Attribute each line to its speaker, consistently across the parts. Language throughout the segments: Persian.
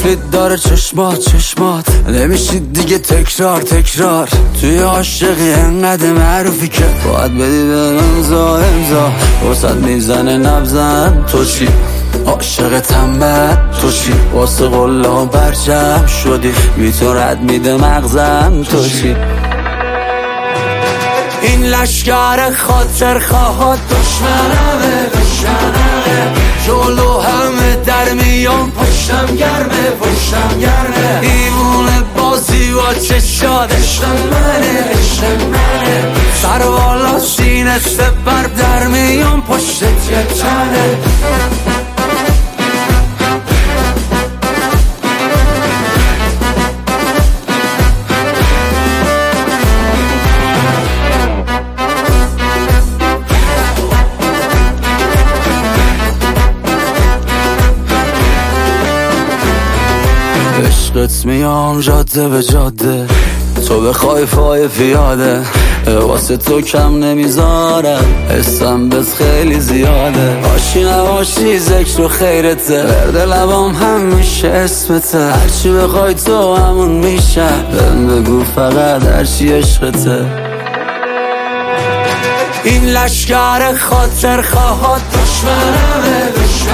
Speaker 1: سفید داره چشمات نمیشید دیگه تکرار توی عاشقی انقدر معروفی که باید بدی به امضا واسد میزنه نبزن تو چی عاشق تنبل تو چی واسه قلا برجم شدی بی تو رد میده مغزم تو چی این لشکر خاطر خواهد دشمنمه جلو همه در میان پشتم گرمه ایمون بازی و چشاد عشق منه سر والا سینه سپر در میان پشتت یه تنه عشقت میام جاده به جاده تو بخوای فای پیاده واسه تو کم نمیذارم حسم بس خیلی زیاده باشی نباشی ذکر و خیرته ورد لبام همیشه اسمته هرچی بخوای تو همون میشم بهم بگو فقط هرچی عشقته این لشکر خاطر خواهد دشمنمه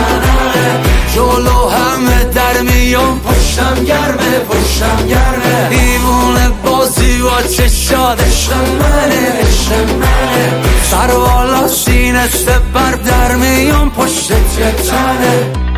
Speaker 1: جلو همه در میان پشتم گرمه ایمون بازی و چشاد عشق منه سر والا سینه سپر در میان پشتت یه تنه